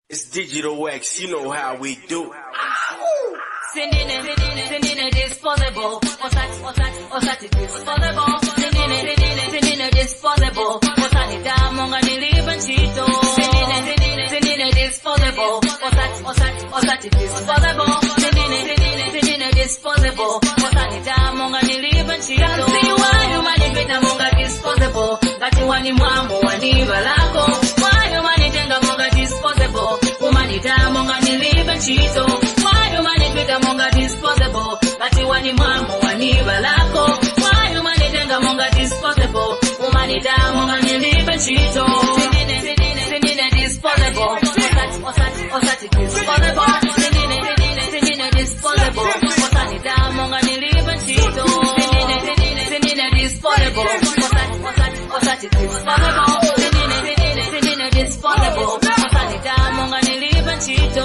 It's Digital X, you know how we do. Sending it disposable. Osati disposable. Sending it disposable. Osani damonga niliba chito. Sending it disposable. Osati disposable. Sending it disposable. Osani damonga niliba chito. See why you manipita monga disposable. Gati wani mwambo wani balako. Why you manitenga monga disposable. Umanita monga niliba chito. Why you manipita monga disposable. Gati wani mwambo wani balako. Why you manitenga monga disposable. Umanita monga niliba chito. Sending it disposable. Osati disposable. Sending it disposable. Osani damonga niliba chito. Sending it disposable. Osati disposable. Sending it disposable. Osani damonga niliba chito.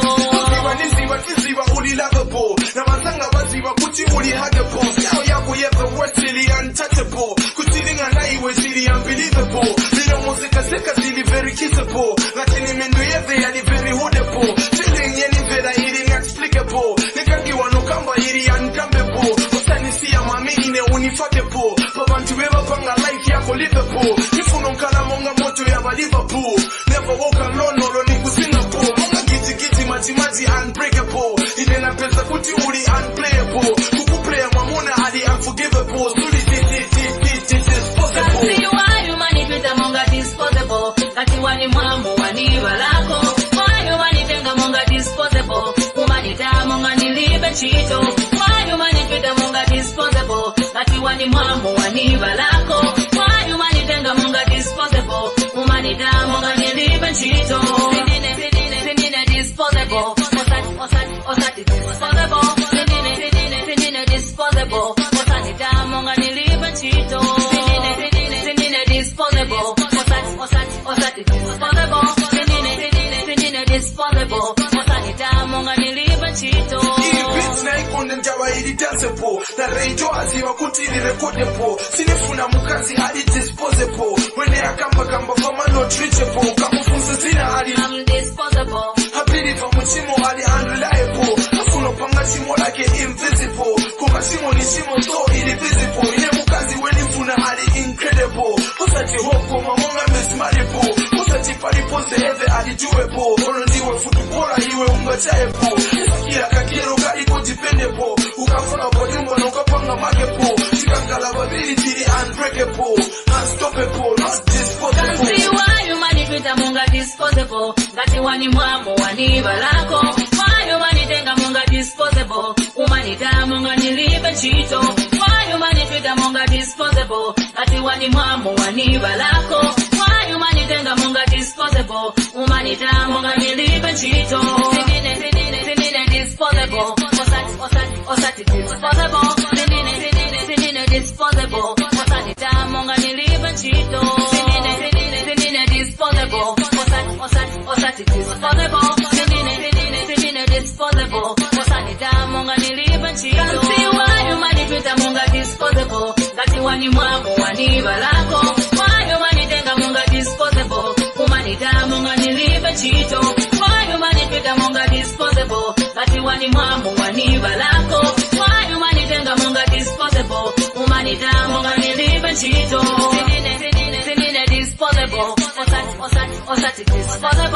Kiziba uli lovable. Na mazanga waziba kuti uli huggable. Yao yako yeko worth really untouchable. Kutilinga na iwe zili unbelievable. Zino muzika zika zili very kissable. Lakini mendo yeve yali very hoodable. Feeling yeni vera ili inexplicable. Nikangi wanukamba ili uncomfortable. Usani siya mami ine unifuckable. Pabantu weba panga life yako livable. Nifuno nkana monga moto ya ba Liverpool. Never walk alone olo niku Singapore. Monga giti maji unbreakable. Ile na pesa kuti uli unplayable. Kukuplaya mamona hadi unforgivable. Suli disposable. See why you manipita monga disposable. Kati wani mwambo wani balako. Why you manitenga monga disposable. Umanita monga nilibe chito. Why you manipita monga disposable. Kati wani mwambo wani balako. Why you manitenga monga disposable. Umanita monga nilibe chito. Sending it disposable. Osati disposable. Sending it disposable. Osani damonga niliba chito. Sending it disposable. Osati disposable. Sending it disposable. Osani damonga niliba chito. Beats na ikonde njawa ili danceable. Na rejo aziwa kuti ili recordable. Sinifuna mukazi hadi disposable. Wene ya kamba kama not reachable. Kamufunza zina hadi I'm disposable. Hapili pa muchimo hadi unreliable. Hafuno panga chimo like invisible. Kuma chimo ni chimo so invisible. Ile mukazi weni funa hadi incredible. Osati hoko mamonga mesmarible. Osati paripose heve hadi doable. Ono ndiwe futubora iwe ungachaepo. Kira kakiro ka iko dependable. Ukafuna bodimba na ukapanga makepo. Chikangala babili tiri unbreakable. Unstoppable, not disposable. See why you manipita monga disposable. Gati wani mwambo wani balako. Why you manitenga monga disposable. Umanita monga nilibe chito. Why you manipita monga disposable. Gati wani mwambo wani balako. Why you manitenga monga disposable. Umanita monga nilibe chito. Sending it disposable. Osati disposable. Sending it disposable. Osani damonga nilibe chito. Sending it disposable. Osati disposable. Sending it disposable. Osani damonga nilibe chito. See why you manipita monga disposable. Gati wani mwambo wani balako. Why you manitenga monga disposable. Umanita monga nilibe chito. Why you manipita monga disposable. Gati wani mwambo wani balako. Why you manitenga monga disposable. Umanita monga nilibe chito. Sending it disposable. Osati disposable.